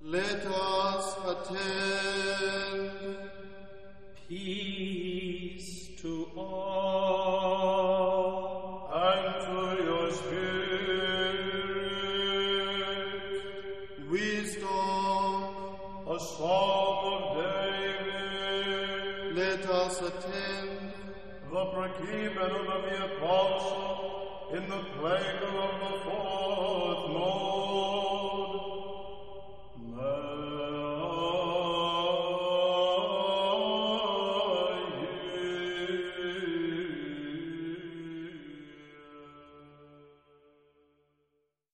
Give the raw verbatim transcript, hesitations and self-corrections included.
Let us attend. Peace to all. And to your spirit. Wisdom. A psalm of David. Let us attend. The Prachimenon of the Apostle in the plague of the fourth month.